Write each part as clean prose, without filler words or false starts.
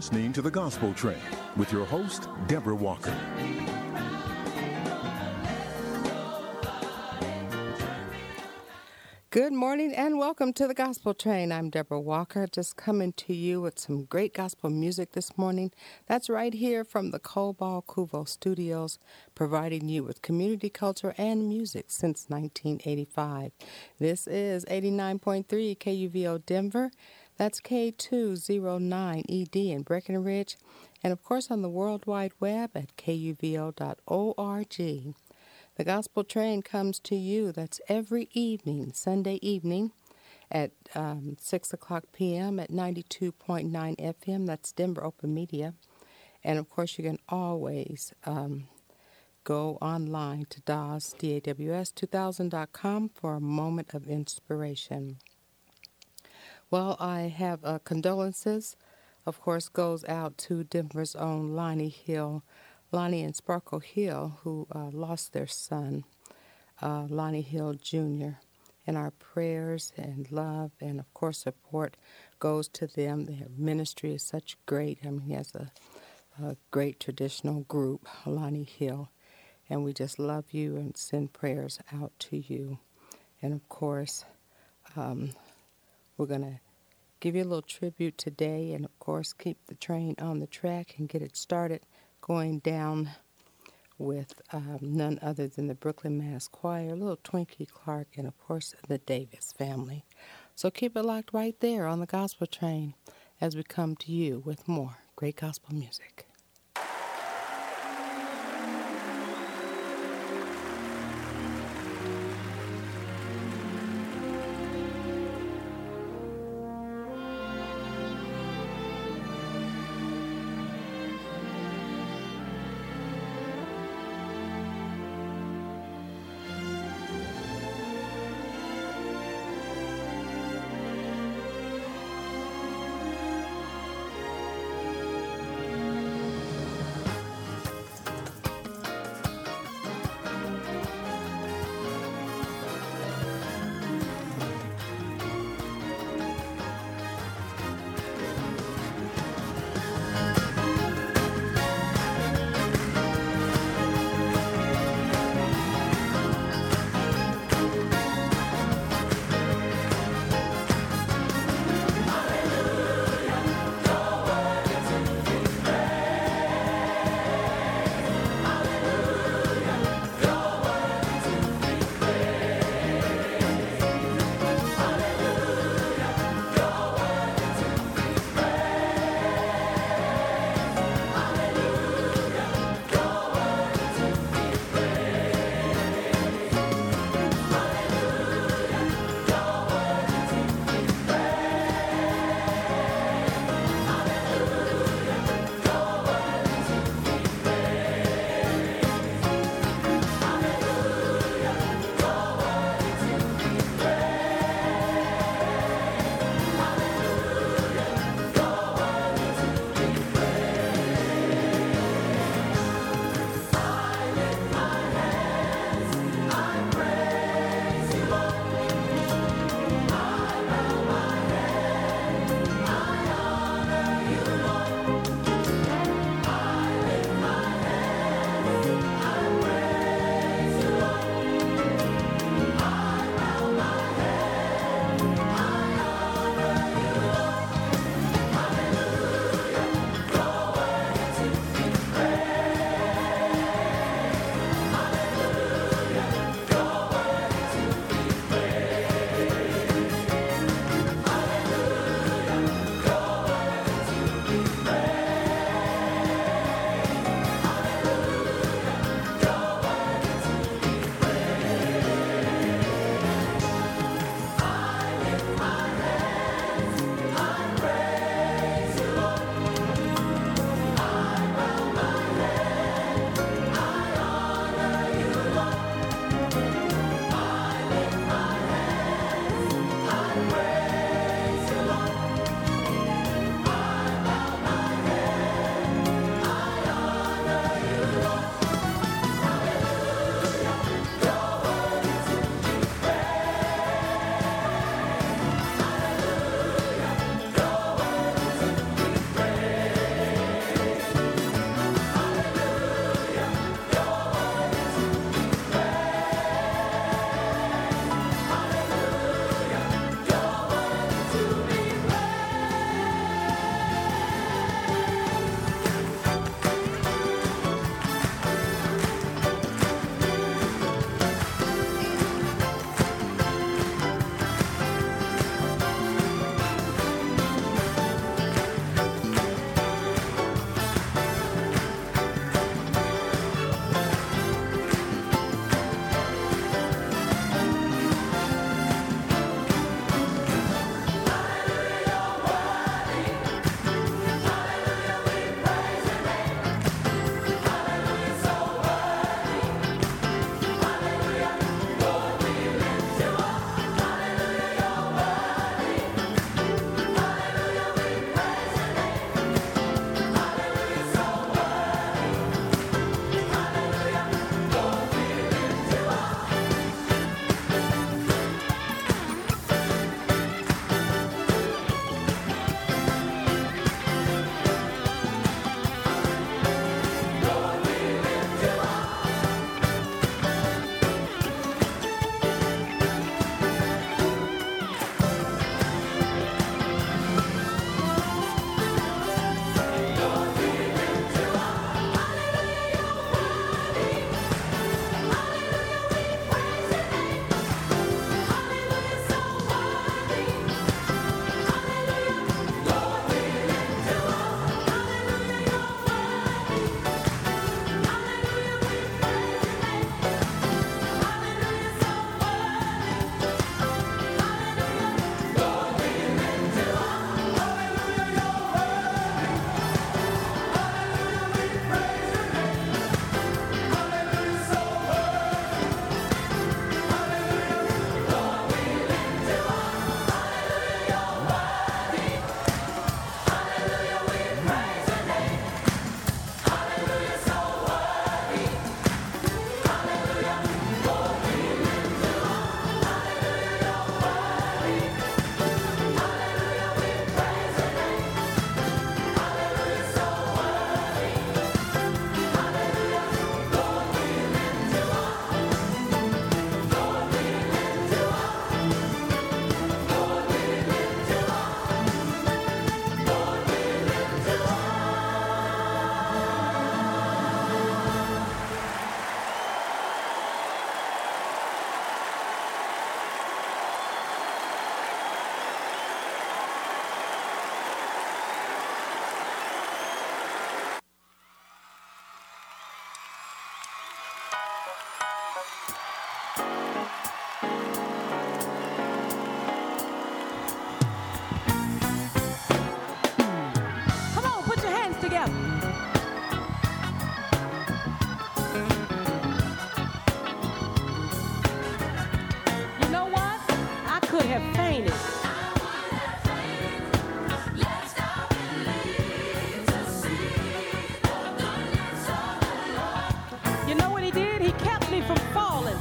listening to The Gospel Train with your host, Deborah Walker. Good morning and welcome to The Gospel Train. I'm Deborah Walker, just coming to you with some great gospel music this morning. That's right here from the Cobalt Cuvo Studios, providing you with community culture and music since 1985. This is 89.3 KUVO Denver. That's K209ED in Breckenridge, and of course on the World Wide Web at kuvo.org. The Gospel Train comes to you, that's every evening, Sunday evening at 6 o'clock p.m. at 92.9 FM. That's Denver Open Media. And, of course, you can always go online to DAWS2000.com for a moment of inspiration. Well, I have condolences, of course, goes out to Denver's own Lonnie and Sparkle Hill, who lost their son, Lonnie Hill Jr. And our prayers and love and, of course, support goes to them. Their ministry is such great. I mean, he has a great traditional group, Lonnie Hill. And we just love you and send prayers out to you. And, of course, we're going to give you a little tribute today and, of course, keep the train on the track and get it started going down with none other than the Brooklyn Mass Choir, little Twinkie Clark, and, of course, the Davis family. So keep it locked right there on the Gospel Train as we come to you with more great gospel music. Come on, put your hands together. You know what? I could have fainted. You know what he did? He kept me from falling.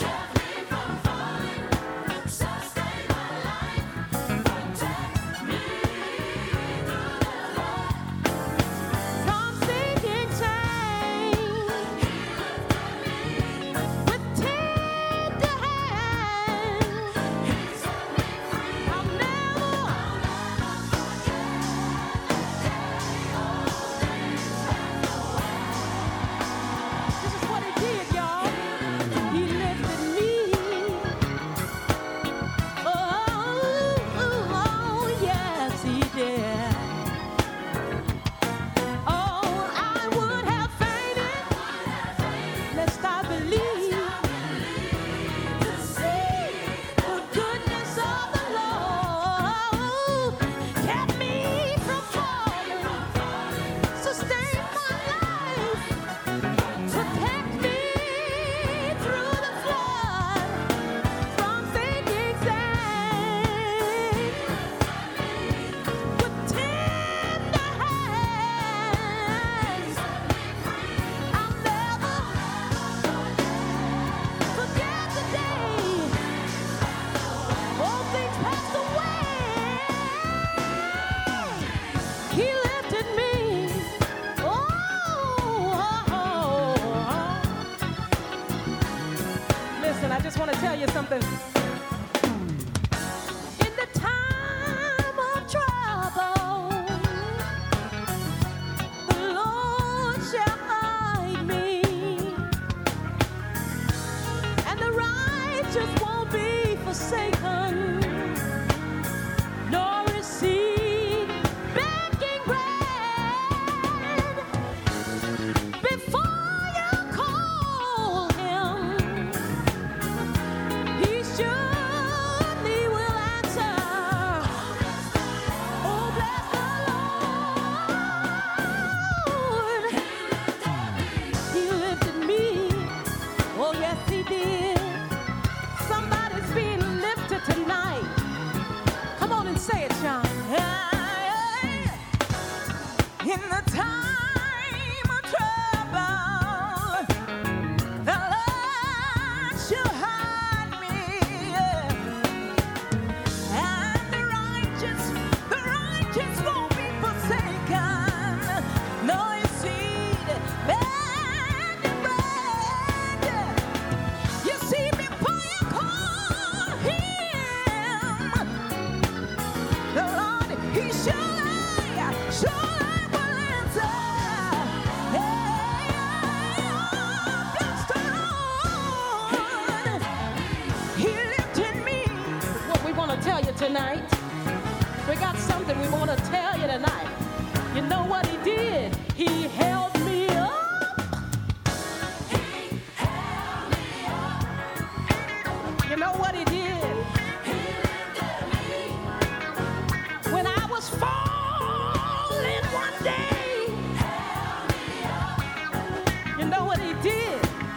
From sinking sand with tender hands. I'll never. This is what he did, y'all. He lifted me. Oh, yes, he did. Oh, I would have fainted, lest I believe to see the goodness of the Lord. Kept me from falling, sustained my life, protect me through the flood, from sinking sand, with tender hands. I'll never forget the day all things passed away. He lifted me. Listen, I just want to tell you something. In the time of trouble, the Lord shall hide me, and the righteous won't be forsaken, nor receive begging bread. Before you call him, he surely will answer. Oh, bless the Lord. He lifted me. Oh, yes, he did. Somebody's being lifted tonight. Come on and say it, Sean. In the time of trouble, the Lord shall hide me, and the righteous won't be forsaken, nor his seed begging bread. You see, before you call him, the Lord, he surely will answer. Hey, bless the Lord. He lifted me. What we want to tell you tonight. We got something we want to tell you tonight. You know what he did? He held me up. You know what he did? When I was falling one day, you know what he did?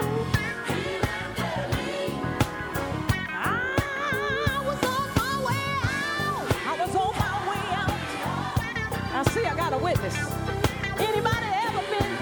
I was on my way out. I was on my way out. I see I got a witness. Anybody ever been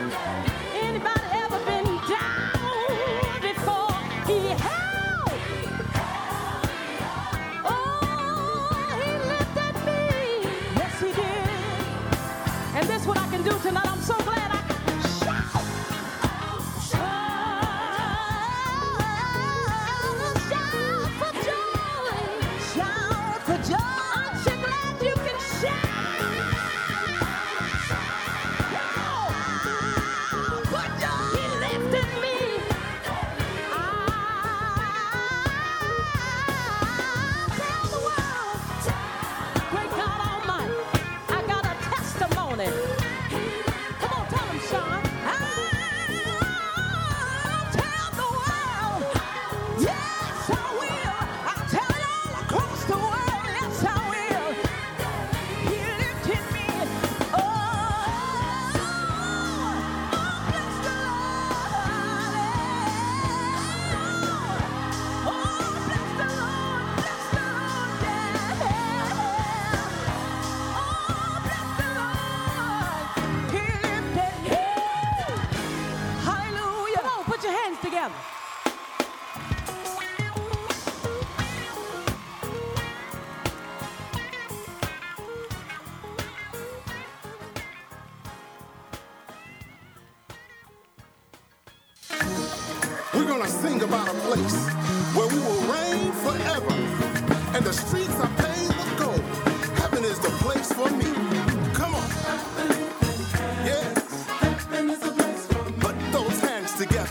gonna sing about a place where we will reign forever, and the streets are paved with gold. Heaven is the place for me. Come on. Yes. Put those hands together.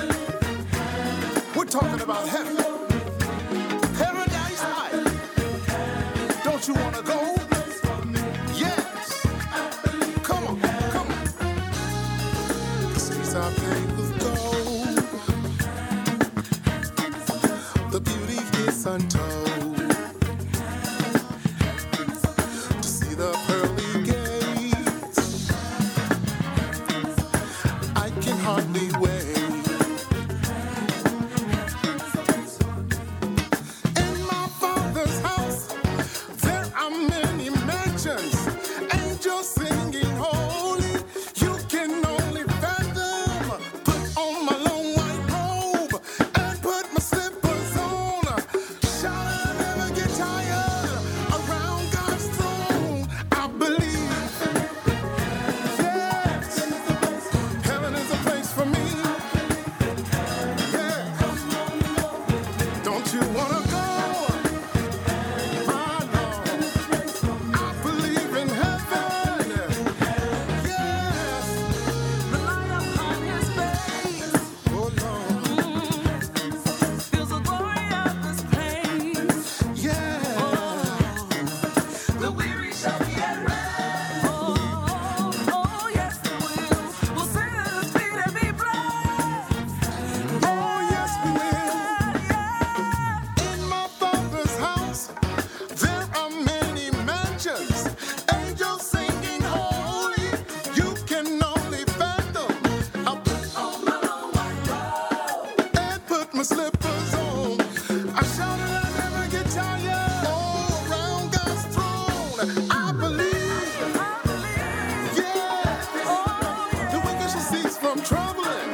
We're talking about heaven. Paradise life. Don't you wanna go? Yes. Come on, come on. The streets are paved with gold. The beauty is untold. To see the pearly gates, I can hardly wait. In my Father's house, there are many mansions. Angels singing holy, you can only fathom. Put on my long white robe and put my slippers on. Shout, I never get tired around God's throne. I believe, yes, heaven is a place for me. Yeah. Don't you wanna go? My Lord, I believe in heaven. Yes, The light upon his face oh Lord, feels the glory of this place. yeah. The weary shall be at rest. Oh, yes, they will. We'll sing at his feet and be blessed. Oh yes, we will. In my Father's house, there are many mansions. Angels singing holy, you can only fathom. I'll put on my long white robe and put my slippers on. I shouted, I never get tired. All around God's throne, I believe. Yeah, the wicked shall cease from troubling.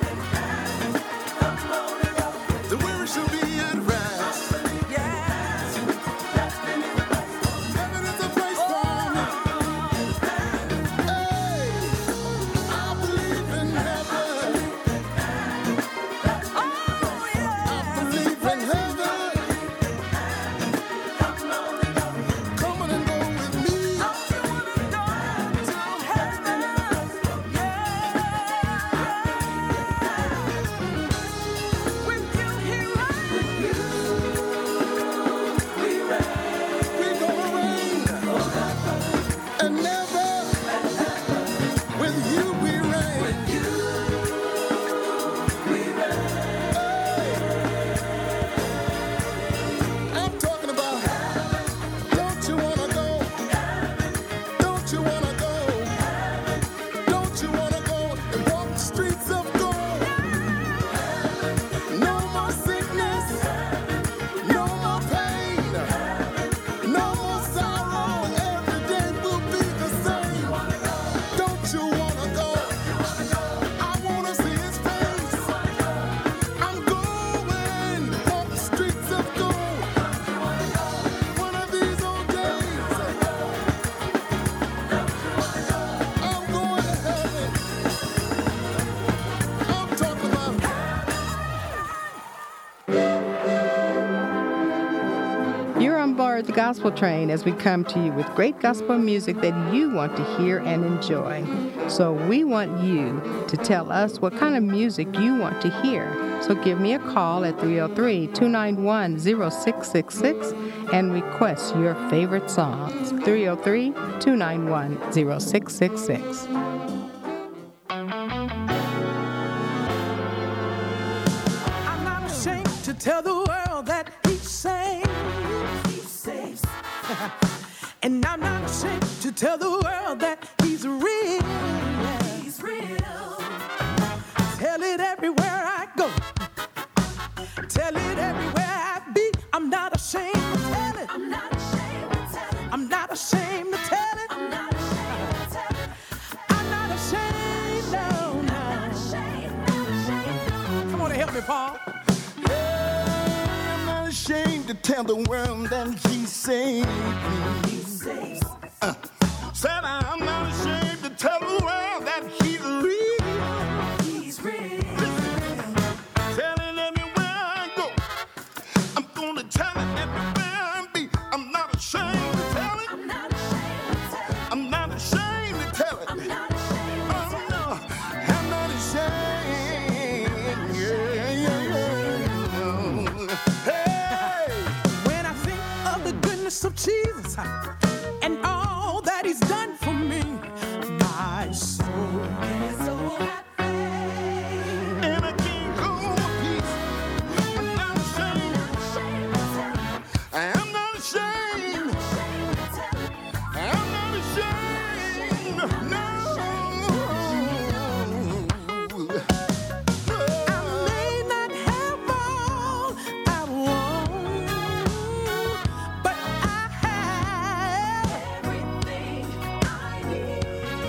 The weary shall be at rest. Heaven is a place for me. Hey, I believe in heaven. I believe in heaven. Come on and go with me. We're gonna reign and never. With you we reign. I'm talking about. Don't you wanna go? Don't you wanna go? Don't you wanna go and walk the streets of gold? No more sickness, no more pain, no more sorrow. Every day will be the same. Don't you wanna go? I wanna see his face. I'm going, walk the streets of gold. One of these old days, I'm going to heaven. I'm talking about. You're on board the Gospel Train as we come to you with great gospel music that you want to hear and enjoy. So we want you to tell us what kind of music you want to hear. So give me a call at 303-291-0666 and request your favorite songs. 303-291-0666. I'm not ashamed to tell the world that he saves. And I'm not ashamed to tell the world that he's real. He's real. Tell it everywhere I go. Tell it everywhere I be. I'm not ashamed to tell it. I'm not ashamed to tell it. I'm not ashamed to tell it. I'm not ashamed to tell it. I'm not ashamed, no, no. I'm not ashamed, not ashamed, no. Come on and help me, Paul. I'm not ashamed to tell the world that he saved me. Said I'm not ashamed to tell the world that he's real. He's real. Tell goodness of Jesus and all that he's done for me. My soul is so happy. And I can't go in peace. I'm not ashamed. I am not ashamed. I'm not ashamed. No. I may not have all I want, but I have everything I need.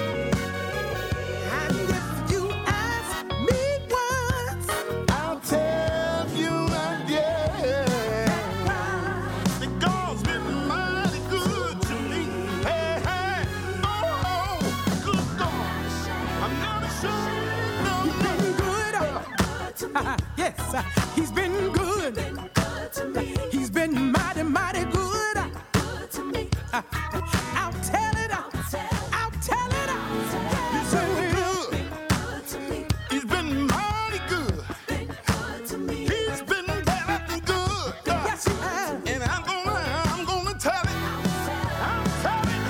And if you ask me once, I'll tell you again. That God's been mighty good to me. Hey, hey, oh, good God. I'm not ashamed. No, he's been good. Yes, he's been good. He's been mighty, mighty good. I'll tell it. I'll tell it. He's so good. He's been mighty good. He's been better than good. Yes, he has. And I'm gonna tell it. I'll tell it.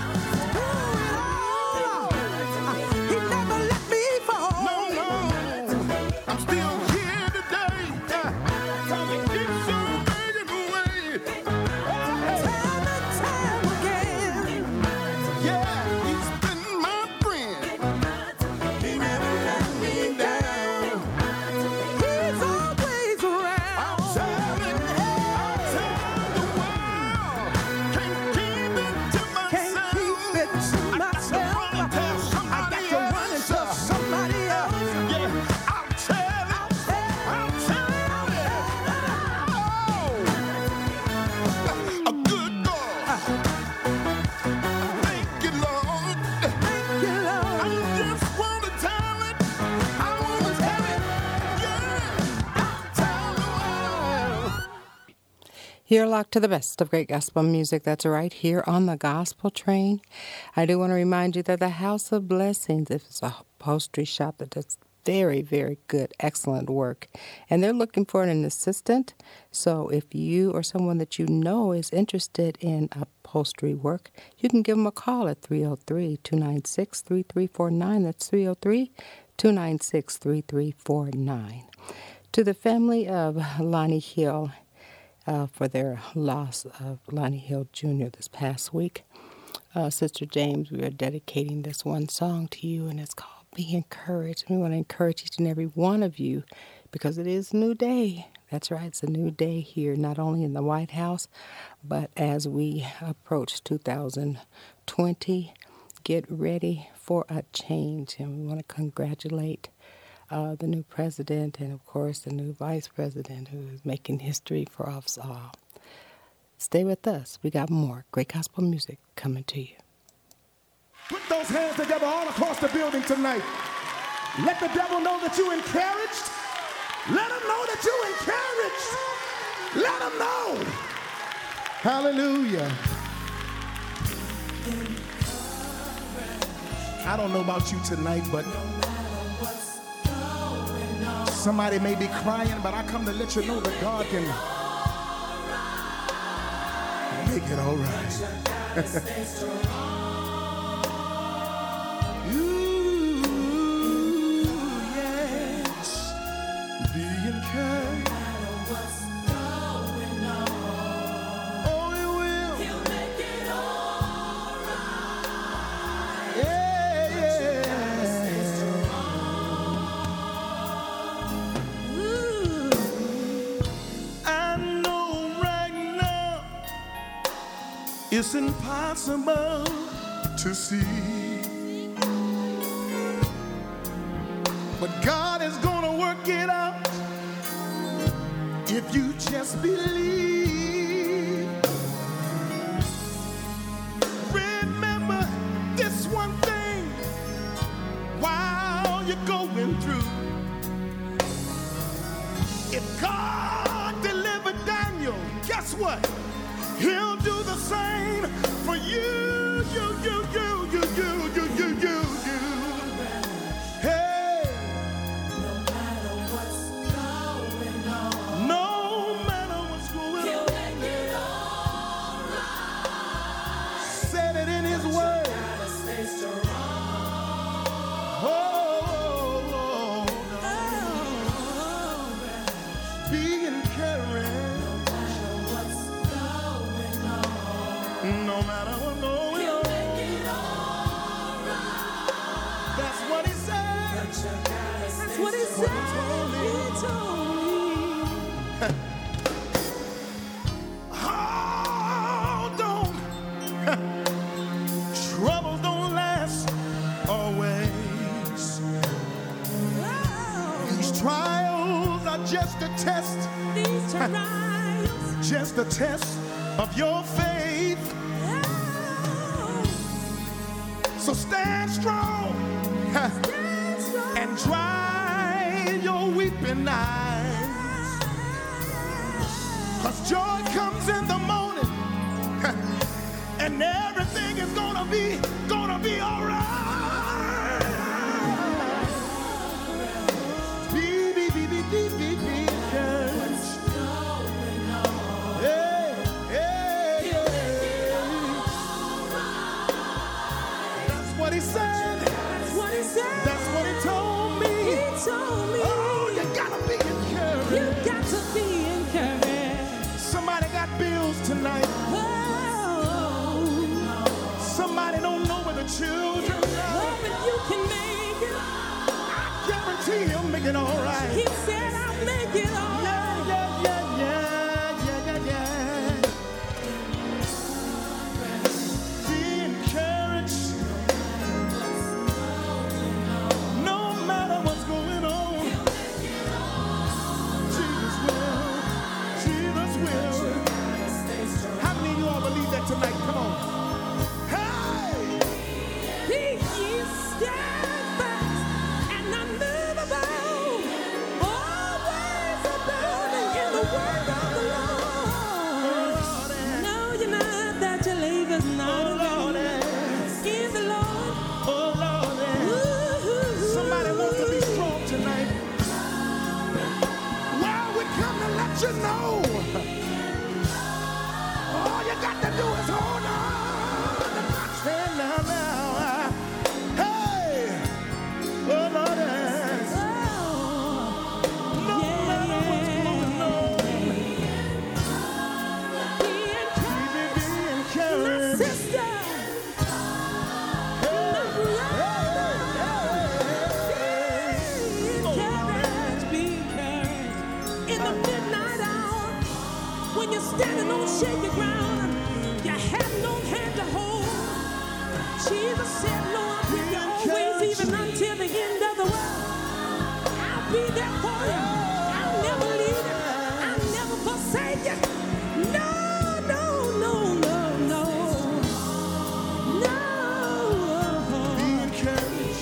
He never let me fall. No, no. I'm still here today. He's so making a way. Time and time again. Yeah, he's been my friend. He never let me down. He's always around. I'll tell it. I'll tell the world. Can't keep it to Can't myself. keep it to myself. I got to run and tell Somebody else. Yeah, I'll tell it. I'll tell it. Oh, a good God. Thank you, Lord. Thank you, Lord. I just want to tell it. I want to tell it. Yeah, I'll tell the world. You're locked to the best of great gospel music. That's right here on the Gospel Train. I do want to remind you that the House of Blessings is a upholstery shop that does very, very good, excellent work. And they're looking for an assistant. So if you or someone that you know is interested in upholstery work, you can give them a call at 303-296-3349. That's 303-296-3349. To the family of Lonnie Hill, for their loss of Lonnie Hill Jr. this past week. Sister James, we are dedicating this one song to you, and it's called Be Encouraged. We want to encourage each and every one of you because it is a new day. That's right, it's a new day here, not only in the White House, but as we approach 2020, get ready for a change. And we want to congratulate the new president and, of course, the new vice president who is making history for us all. Stay with us. We got more great gospel music coming to you. Put those hands together all across the building tonight. Let the devil know that you're encouraged. Let him know that you're encouraged. Let him know. Hallelujah. I don't know about you tonight, but somebody may be crying, but I come to let you know that God can make it all right. Ooh, yes. Be encouraged. Oh, he will. He'll make it all right. Yeah, yeah. I know right now it's impossible to see, but God is gonna work it out if you just believe. Remember this one thing while you're going through. If God delivered Daniel, guess what? He'll do the same for you. Hey. No matter what's going on. No matter what's going on. That's what he said. That's what he said. He told me. Hold on. Troubles don't last always. These trials are just a test. These trials. Just a test of your faith. So stand strong. And dry your weeping eyes. 'Cause joy comes in the morning. And everything is gonna be all right. Be encouraged. Hey, hey, hey. That's what he said. That's what he said. That's what he told me. He told me. Oh, you gotta be encouraged. You got to be encouraged. Somebody got bills tonight. Oh, Somebody don't know where the children are. but you can make it. I guarantee he'll make it all right. He said I'll make it all right. Yeah. Be encouraged. No matter what's going on. Jesus will. How many of you all believe that tonight? Come on. Hey! He is steadfast and unmovable, always abounding in the work of the Lord. No, you're not that your labor's not alone. In the Lord. Oh, Lord. Ooh. Somebody wants to be strong tonight. Well, we come to let you know. All you got to do is hold on. Stand now. Hey! Oh, Lord. No matter what's going on. Be encouraged. Sister, be encouraged. In the midnight hour, when you're standing on shaky ground, you have no hand to hold. Jesus said, "Lo, I'm with you always, even until the end of the world. I'll be there for you. I'll never leave you. I'll never forsake you." No. Be encouraged.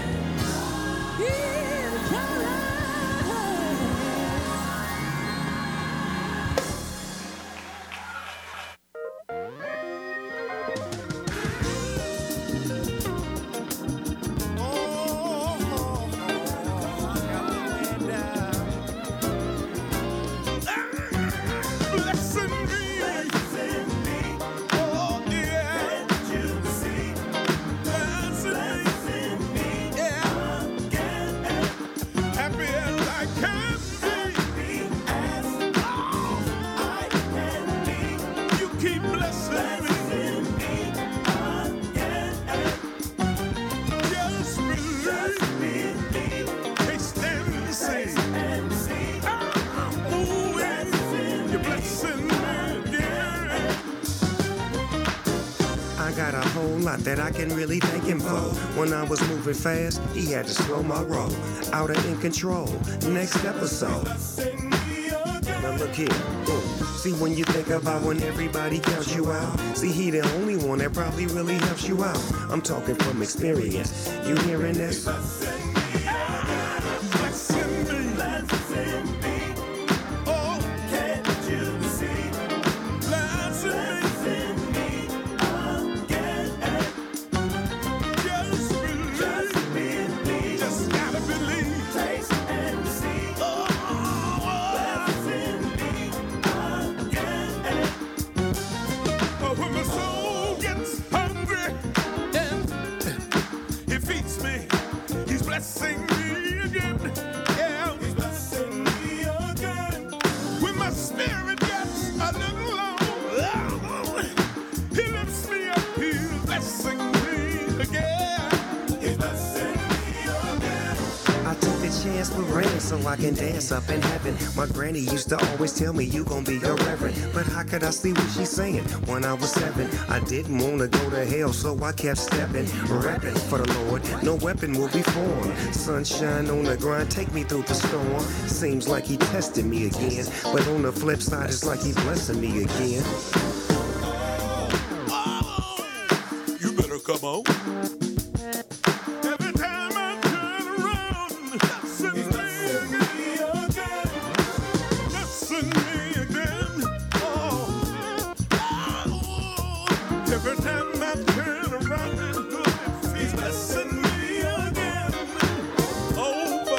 Lot that I can really thank him for. When I was moving fast, he had to slow my roll. Out of in control. Next episode. Now look here. See, when you think about when everybody counts you out, see, he the only one that probably really helps you out. I'm talking from experience. You hearing this? Blessing me again, yeah. so I can dance up in heaven. My granny used to always tell me you gon' be a reverend. But how could I see what she's saying when I was 7? I didn't wanna go to hell, so I kept stepping, repping for the Lord. No weapon will be formed. Sunshine on the grind, take me through the storm. Seems like he tested me again, but on the flip side, it's like he blessing me again. You better come on. Every time I turn around, blessing me again. Blessing me again. Oh. Every time I turn around, he's blessing me again. Over,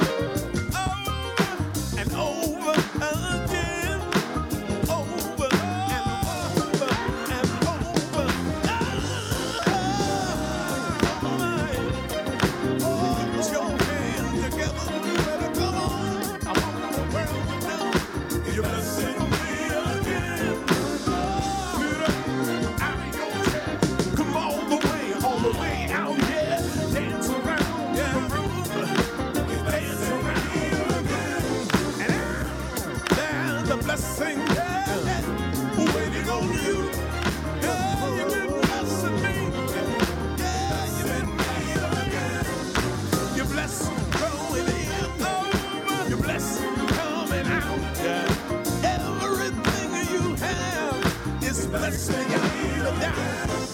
and over again. Over and over and over. Put your hands together. You better come on. I want the world to know you're blessing me again. Get up out of your chair. Come all the way out here. Dance around the room. Dance around again. And there's a blessing waiting on you. Yeah, you've been blessing me. Yeah, you've been again. You're blessed going in. You're blessed coming out. Yeah. Everything you have is blessing you down.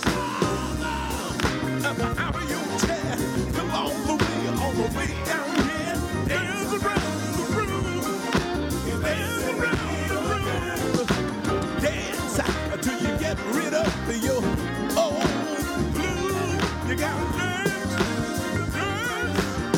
Up out of your chair. Come all the way down here. Dance around the room. Dance around the room. Dance until you get rid of your old blues. You gotta dance, dance.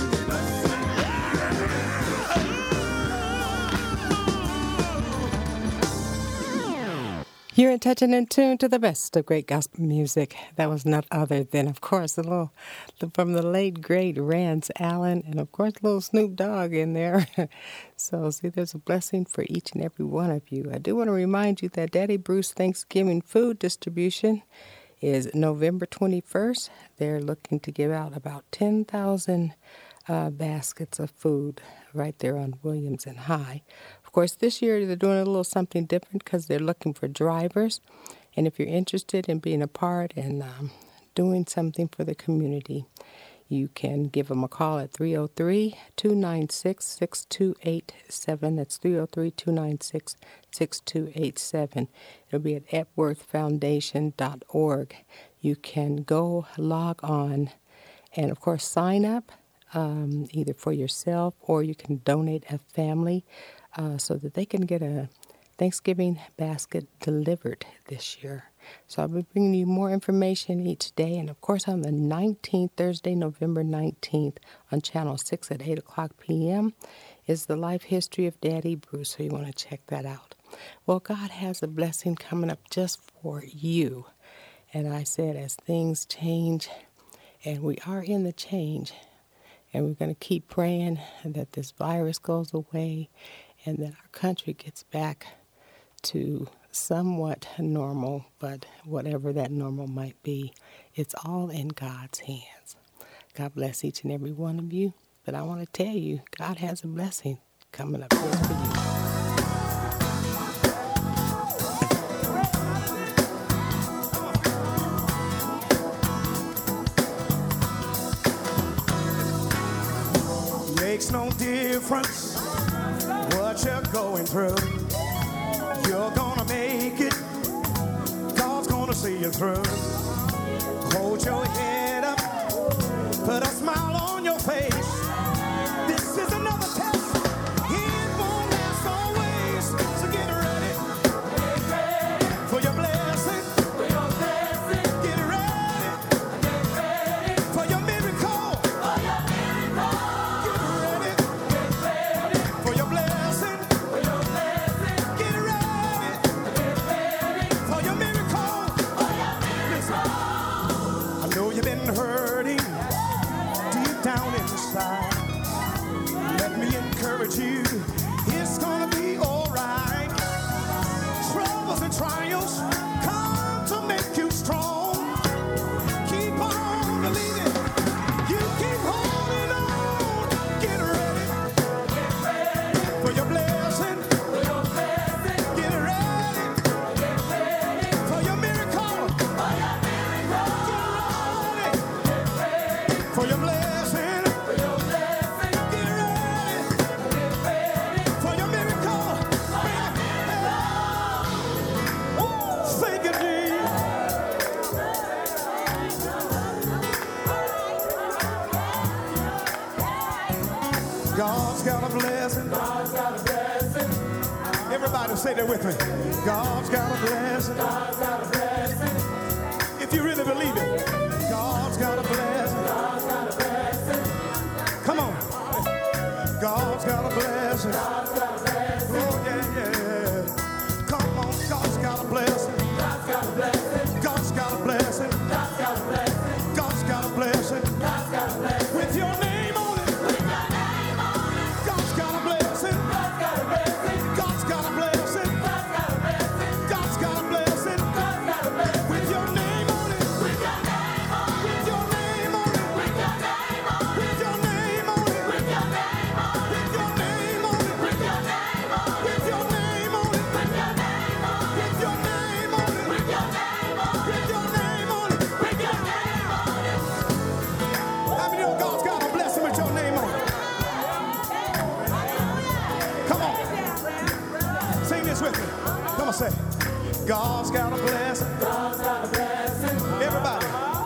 You're in touching in tune to the best of great gospel music. That was none other than, of course, from the late, great Rance Allen, and, of course, little Snoop Dogg in there. So, see, there's a blessing for each and every one of you. I do want to remind you that Daddy Bruce Thanksgiving food distribution is November 21st. They're looking to give out about 10,000 baskets of food right there on Williams and High. Of course, this year they're doing a little something different because they're looking for drivers. And if you're interested in being a part and doing something for the community, you can give them a call at 303-296-6287. That's 303-296-6287. It'll be at epworthfoundation.org. You can go log on and, of course, sign up either for yourself or you can donate a family so that they can get a Thanksgiving basket delivered this year. So I'll be bringing you more information each day. And, of course, on the 19th, Thursday, November 19th, on Channel 6 at 8 o'clock p.m. is the life history of Daddy Bruce. So you want to check that out. Well, God has a blessing coming up just for you. And I said, as things change, and we are in the change, and we're going to keep praying that this virus goes away and that our country gets back to somewhat normal, but whatever that normal might be, it's all in God's hands. God bless each and every one of you. But I want to tell you, God has a blessing coming up just for you. Makes no difference what you're going through. You're gonna make it. God's gonna see you through. Hold your head up. Put a smile on your face. This is another test. It won't last always. So get ready. Get ready for your blessing. For your blessing. Get ready. Get ready for your miracle. For your miracle. Get ready. Get ready for your blessing. For your blessing. Get ready. Get ready for your miracle. For your miracle. Listen, I know you've been hurting deep down inside. Let me Everybody say that with me. God's got a blessing. God's got a blessing. If you really believe it, God's got a blessing. God's got a blessing. Come on. God's got a blessing. God's got a blessing. Oh, yeah, yeah. Come on. God's got a blessing. God's got a blessing. God's got a blessing. God's got a blessing. God's got a blessing. God's got a blessing. With your name on it. With your name on it. God's got a blessing. God's got a blessing. God's got a blessing. God's got a blessing. God's got a blessing. God's got a blessing. With your name on it. With your name on it. With your name on it. With your name on it. With your name on it. With your name on it. With your name on it. With your name on it. With your name on it. With your name on it. With your name on it. With your name on it. With your name on it. With your name on it. How many of God's got a blessing with your name on it? Come on. Sing this with me. Come on, say. God's got a blessing. God's got a blessing. Everybody.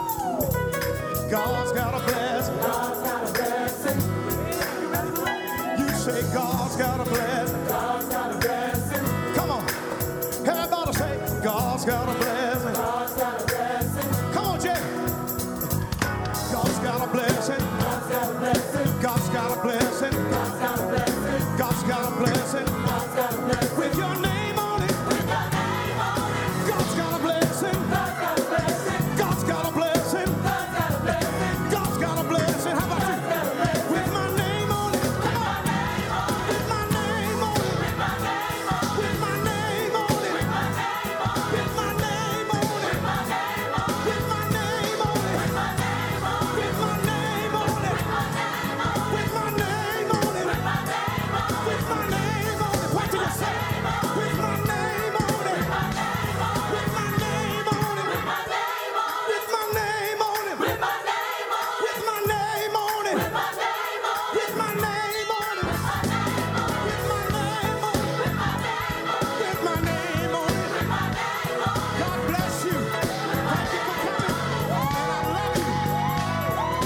God's got a blessing. God's got a blessing. You say God's got a blessing. God's got a blessing. Come on. Everybody say God's got a blessing. God's got a blessing. Come on, Jay. God's got a blessing. God's got a blessing. God's got a blessing. God's got a blessing. God's got a blessing. God's got a blessing. With your name on it. With your name on it. God's got a blessing. God's got a blessing. God's got a blessing. God's got a blessing. God's got a blessing. How about you? With my name on it. With my name on it. With my name on it. With my name on it. With my name on it. With my name on it. With my name on it. With my name on it. With my name on it. With my name on it. With my name on it. With my name on it. With my name on it. With my name on it. With my name on it. What did you say? With my name on it. With my name on it. With my name on it. With my name on it. With my name on it. With my name on it. With my name on it. With my name on it. With my name on it. With my name on it. With my name on it. With my name on it. With my name on it. With my name on it. God bless you. Thank you for coming. And I love you.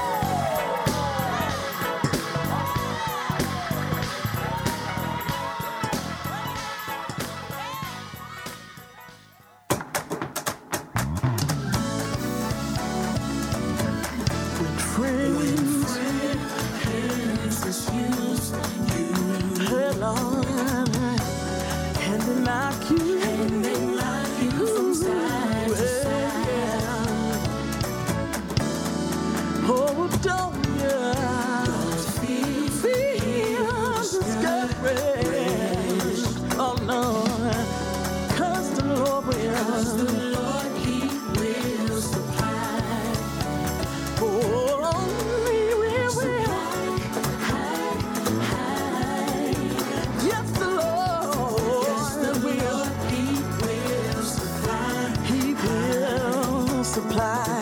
Oh, don't you feel discouraged? Oh no, 'cause the Lord He will supply. Oh, He will. Yes, the Lord will. He will supply. He will supply.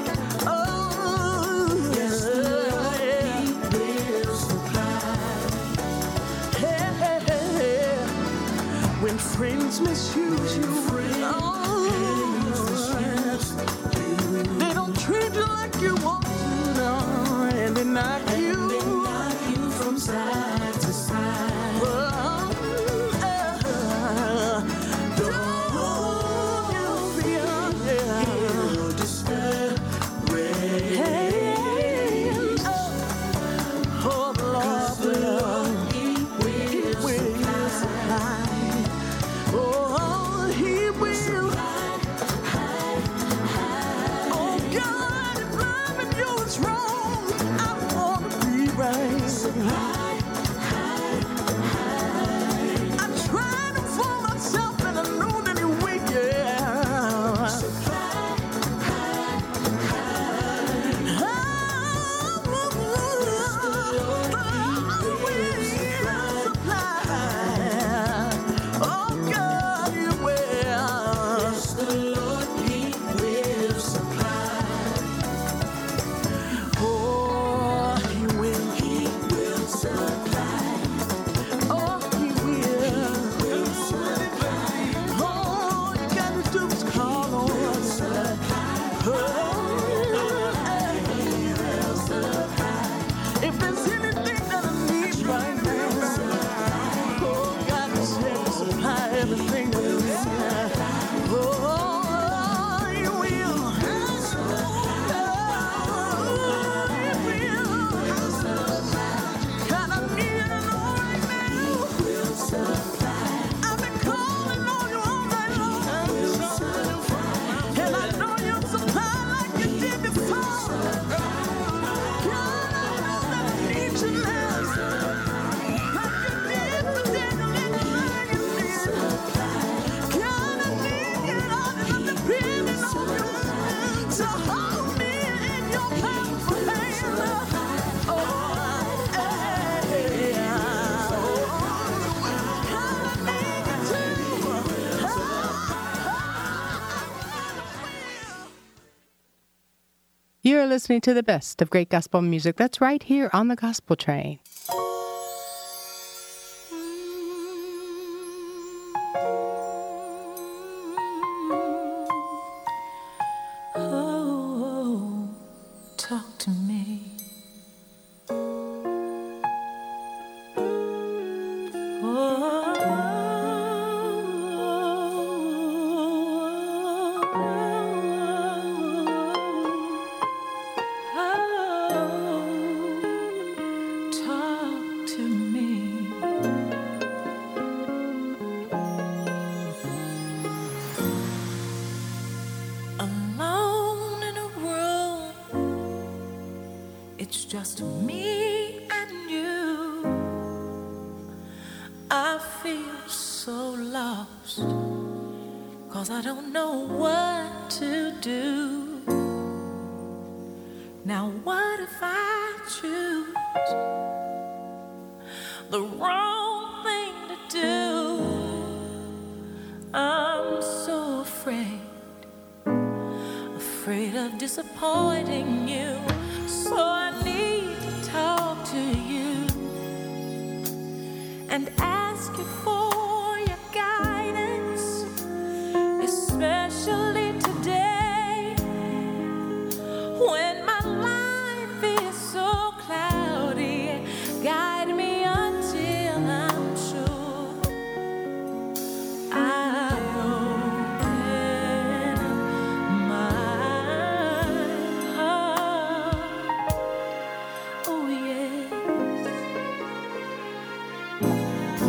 Oh, yes, the Lord, He will supply. Hey, hey, hey. When friends misuse you, they don't treat you like you want to, no, and they knock you from side to side. Don't you feel discouraged? You're listening to the best of great gospel music. That's right here on the Gospel Train. Oh, talk to me. Talk to me. Alone in a room, it's just me and you. I feel so lost, 'cause I don't know what to do. Now what if I choose the wrong thing to do? I'm so afraid of disappointing you. So I need to talk to you and ask you for your guidance, especially today when my life is so cloudy. Guide me until I'm sure I open my heart. Oh yes.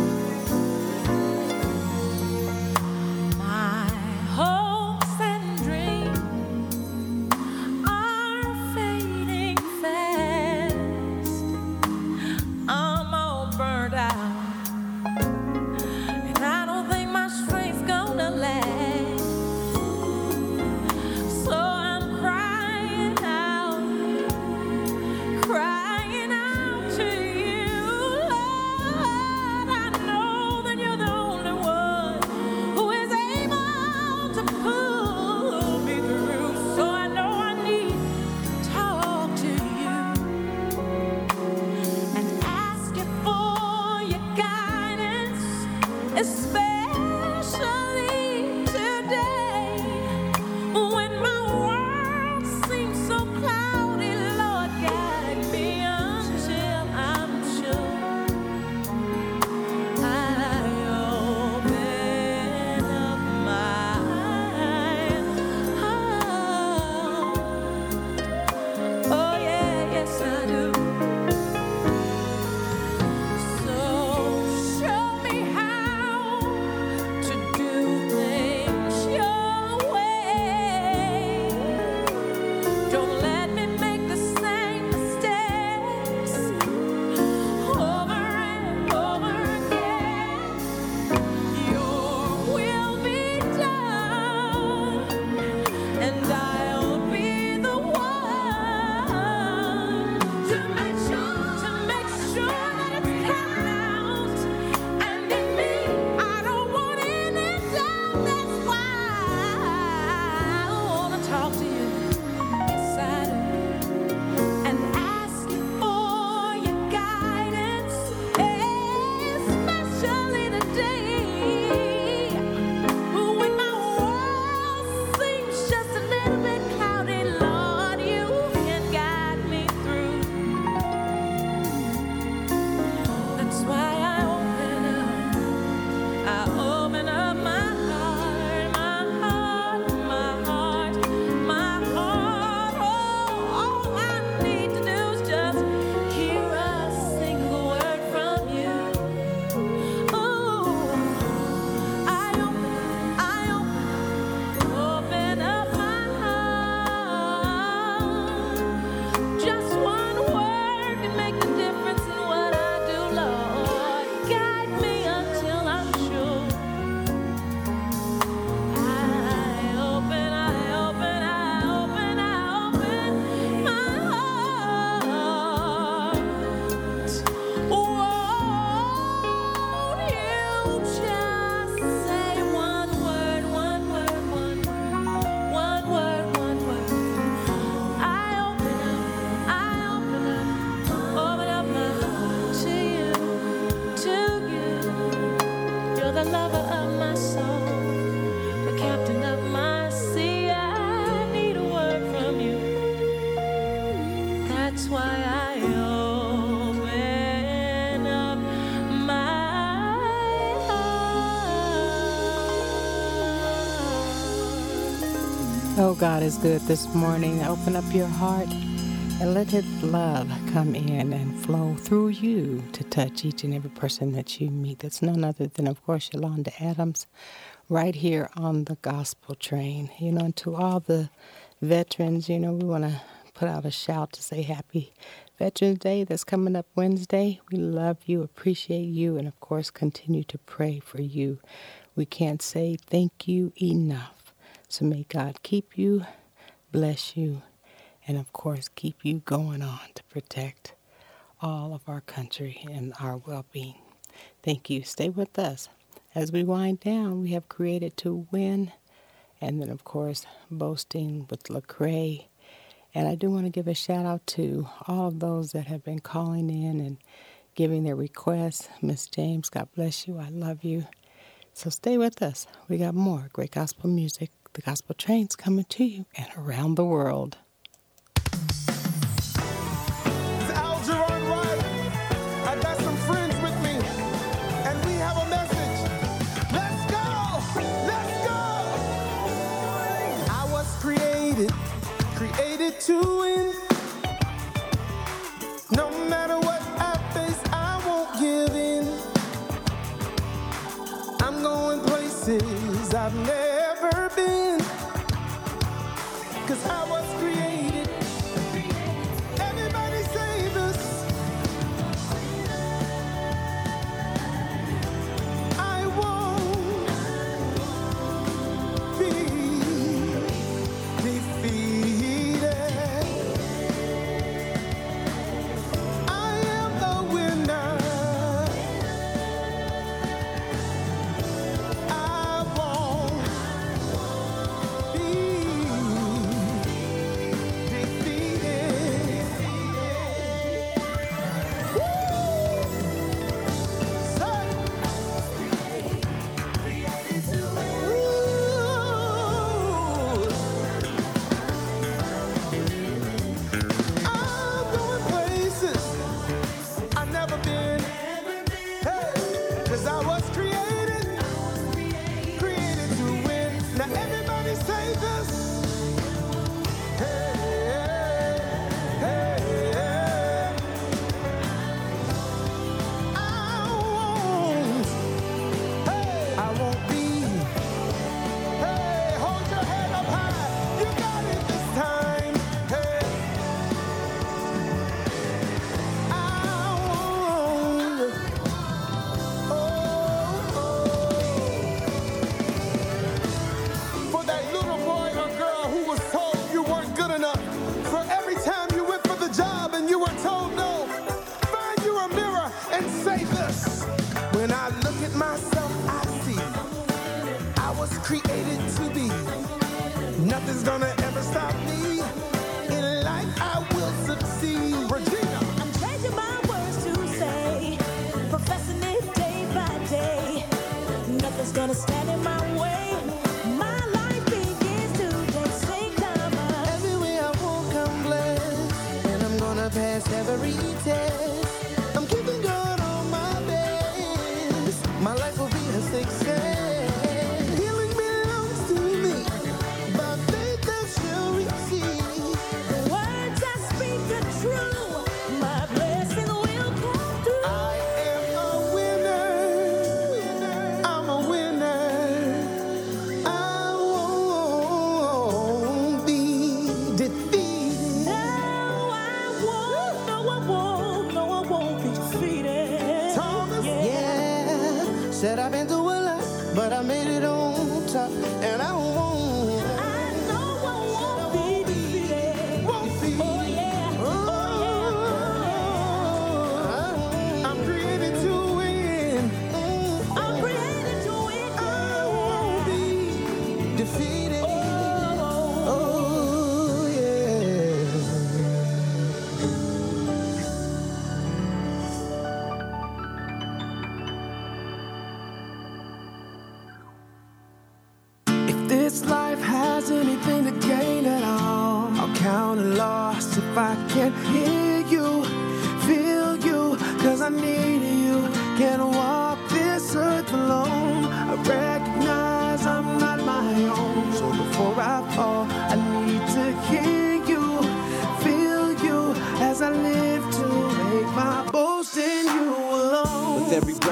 Oh, God is good this morning. Open up your heart and let His love come in and flow through you to touch each and every person that you meet. That's none other than, of course, Yolanda Adams, right here on the Gospel Train. You know, and to all the veterans, you know, we want to put out a shout to say Happy Veterans Day that's coming up Wednesday. We love you, appreciate you, and, of course, continue to pray for you. We can't say thank you enough. So may God keep you, bless you, and of course keep you going on to protect all of our country and our well-being. Thank you. Stay with us. As we wind down, we have Created to Win, and then of course Boasting with Lecrae. And I do want to give a shout out to all of those that have been calling in and giving their requests. Miss James, God bless you. I love you. So stay with us. We got more great gospel music. The Gospel Train's coming to you and around the world. It's Algernon Wright. I got some friends with me, and we have a message. Let's go! Let's go! I was created to win. No matter what I face, I won't give in. I'm going places I've never been. 'Cause I was created. Everybody say this. I won't be defeated. I am the winner. I won't be defeated. Woo! Say. I'm going places I've never been. Hey, 'cause I was created to win. Now everybody say this. Hey, hey, hey. I won't be. Hey, hold your head up high. You got it this time. Hey, I won't. For that little boy or girl who was told you weren't good enough. For every time you went for the job and you were told no. Find you a mirror and say this. When I look at myself, I see I was created to be. Nothing's gonna ever stop me. In life, I will succeed. Regina. I'm changing my words to say, professing it day by day. Nothing's gonna stand in my way. My life begins today. Say, come on. Everywhere I walk, I'm blessed. And I'm gonna pass every test. I'm keeping God on my best. My life will be a success. Healing belongs to me. By faith I shall receive. The words I speak are true. My blessing will come through. I am a winner. I'm a winner. I won't be defeated. No, I won't. No, I won't. No, I won't be defeated. Thomas? Yeah. Yeah. Said I've been through a lot, but I made it on top. And I won't. I know I won't be defeated. Won't be. Oh, yeah. Oh, yeah. I'm created to win. I'm created to win. I won't be defeated. Oh, Oh, yeah. If this life has anything to gain at all, I'll count a loss if I can't hear you, feel you, 'cause I need you. Can't walk this earth alone. I recognize I'm not my own. So before I fall, I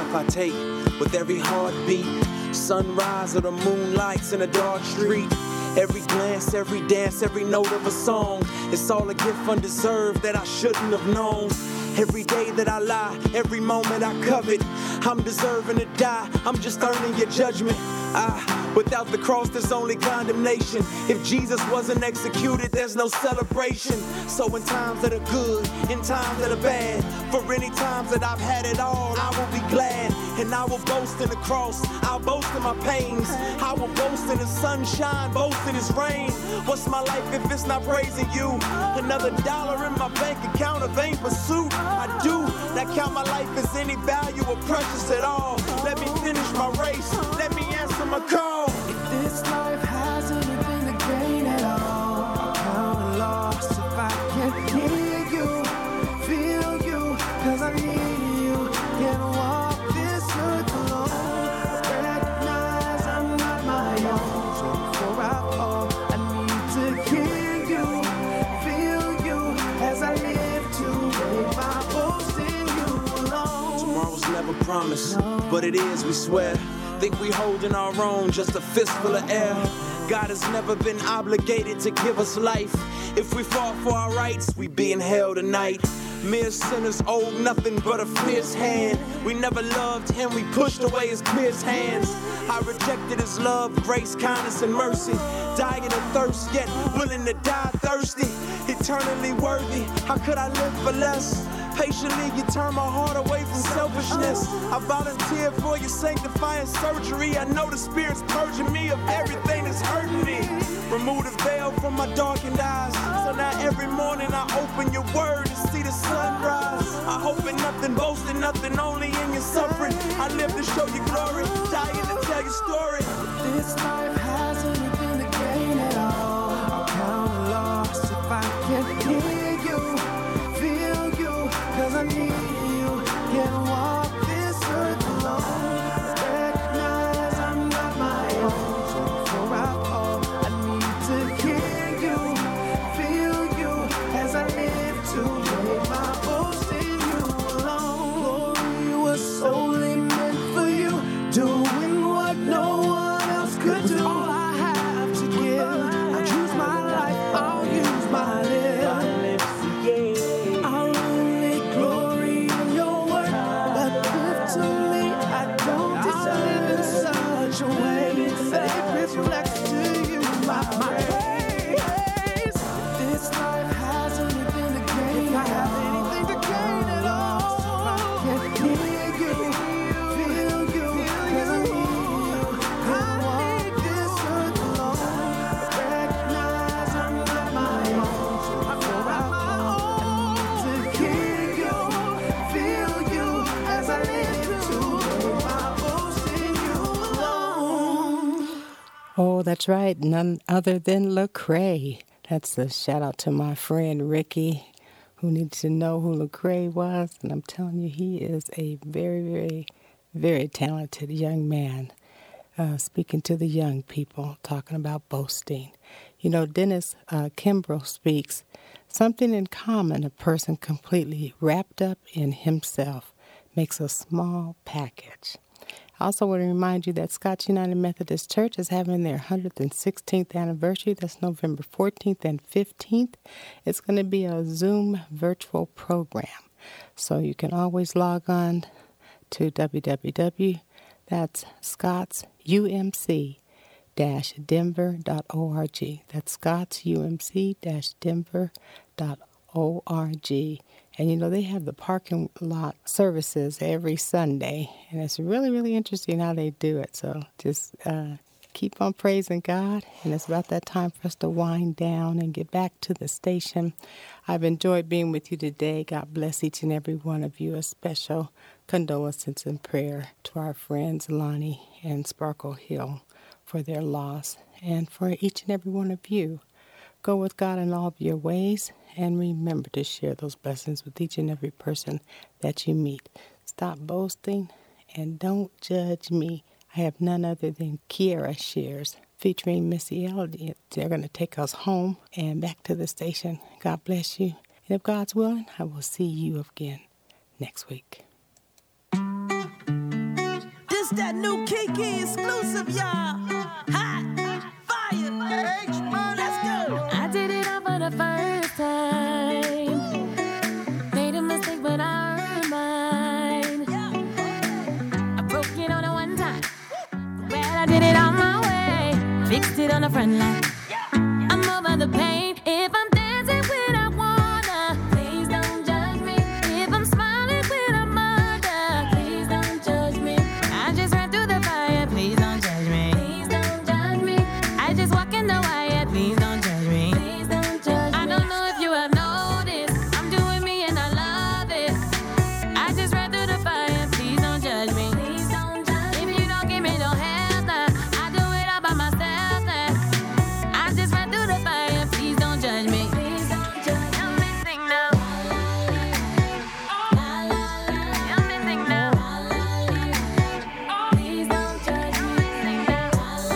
breath I take, with every heartbeat. Sunrise or the moonlights in a dark street. Every glance, every dance, every note of a song. It's all a gift undeserved that I shouldn't have known. Every day that I lie, every moment I covet, I'm deserving to die, I'm just earning your judgment. Without the cross, there's only condemnation. If Jesus wasn't executed, there's no celebration. So in times that are good, in times that are bad, for any times that I've had it all, I will be glad. And I will boast in the cross, I'll boast in my pains. I will boast in the sunshine, boast in his rain. What's my life if it's not praising you? Another dollar in my bank account, a vain pursuit. I do not count my life as any value or precious at all. Let me finish my race, let me answer my call. If this life has anything to gain at all, I'll count a loss if I can't hear you, feel you, cause I need you. Can't walk this earth alone. Recognize I'm not my own. So before I fall, I need to hear you, feel you, as I live to make my boast in you alone. Tomorrow's never promised, but it is, we swear. Think we holding our own, just a fistful of air. God has never been obligated to give us life. If we fought for our rights, we be in hell tonight. Mere sinners owe nothing but a fierce hand. We never loved him, we pushed away his pierced hands. I rejected his love, grace, kindness, and mercy. Dying of thirst, yet willing to die thirsty. Eternally worthy, how could I live for less? Patiently, you turn my heart away from selfishness. I volunteer for your sanctifying surgery. I know the Spirit's purging me of everything that's hurting me. Remove the veil from my darkened eyes. So now every morning I open your word and see the sunrise. I hope in nothing, boasting nothing, only in your suffering. I live to show you glory, dying to tell your story. If this life has anything to gain at all, I'll count a loss if I can't hear you, feel you, cause I need you. Can't walk this earth alone. Recognize I'm not my own. So before I fall, I need to hear you, feel you, as I live to make my boast in you alone. Glory was solely meant for you, doing what no one else could do. All I have to give, I choose my life, I'll use my lips. I'll only glory in your word, but give to me, I don't deserve in such a way that it reflects to you my praise. If this life has anything to gain, if I have anything to gain at all, I can't hear you, feel you, cause I need you. Can't walk this earth alone. Recognize I'm not my own. So before I fall, I need to hear you, feel you, as I live to make my boast in you alone. Oh, that's right. None other than Lecrae. That's a shout out to my friend Ricky, who needed to know who Lecrae was. And I'm telling you, he is a very, very, very talented young man. Speaking to the young people, talking about boasting. You know, Dennis Kimbrough speaks, something in common, a person completely wrapped up in himself makes a small package. I also want to remind you that Scott's United Methodist Church is having their 116th anniversary. That's November 14th and 15th. It's going to be a Zoom virtual program. So you can always log on to www. That's scottsumc-denver.org. That's scottsumc-denver.org. And, you know, they have the parking lot services every Sunday. And it's really, really interesting how they do it. So just keep on praising God. And it's about that time for us to wind down and get back to the station. I've enjoyed being with you today. God bless each and every one of you. A special condolences and prayer to our friends Lonnie and Sparkle Hill for their loss. And for each and every one of you. Go with God in all of your ways, and remember to share those blessings with each and every person that you meet. Stop boasting, and don't judge me. I have none other than Kiara Shares, featuring Missy Elliott. They're going to take us home and back to the station. God bless you. And if God's willing, I will see you again next week. that new Kiki exclusive, y'all. Hot, fire, let's go. I did it all for the first time. Made a mistake, but I earned mine. I broke it on the one time. Well, I did it on my way. Fixed it on the front line. I'm over the pain. If I'm dancing when I wanna, please don't judge me. If I'm smiling when I'm murder, please don't judge me. I just ran through the fire, please don't judge me. Please don't judge me. I just walk in the wire, please don't judge me. Please don't judge me. I don't know if you have noticed, I'm doing me and I love it. I just ran through the fire, please don't judge me. Please don't judge me. If you don't give me no help now, I do it all by myself now. I just ran through the fire, please don't judge me. Please don't judge me. Help me sing now. Help me sing now. Please don't judge me. Sing now.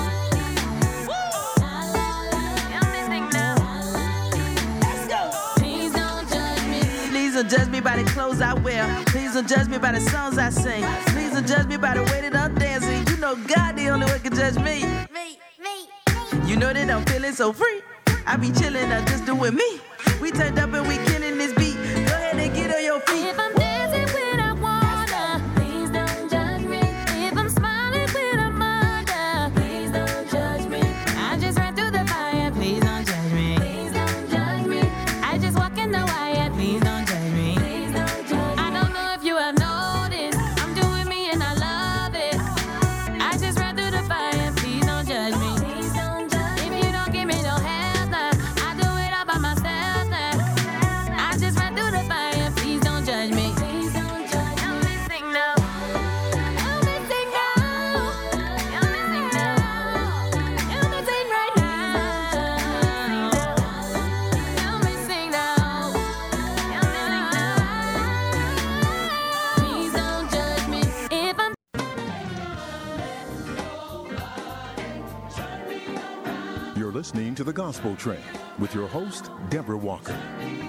Help me sing now. Let's go. Please don't judge me. Please don't judge me by the clothes I wear. Please don't judge me by the songs I sing. Please don't judge me by the way that I'm dancing. You know God the only one can judge me. You know that I'm feeling so free. I be chilling, I'm just doing me. We turned up and we killing this beat. Go ahead and get on your feet. If I'm dancing when I wanna, please don't judge me. If I'm smiling when I'm murder, please don't judge me. I just ran through the fire, please don't judge me. Please don't judge me. I just walk in the wire, please don't judge me. Please don't judge me. I don't know if you have noticed, I'm doing me and I love it. I just ran through the fire, please don't judge me. Please don't judge me. If you don't give me no help now, I do it all by myself now. I just ran through the fire, please don't judge me. Please don't judge me. Help me sing now. Help me sing now. Help me sing now. Help me sing right now. Help me sing now. Help me sing now. Please don't judge me. If I'm You're listening to The Gospel Train with your host, Deborah Walker.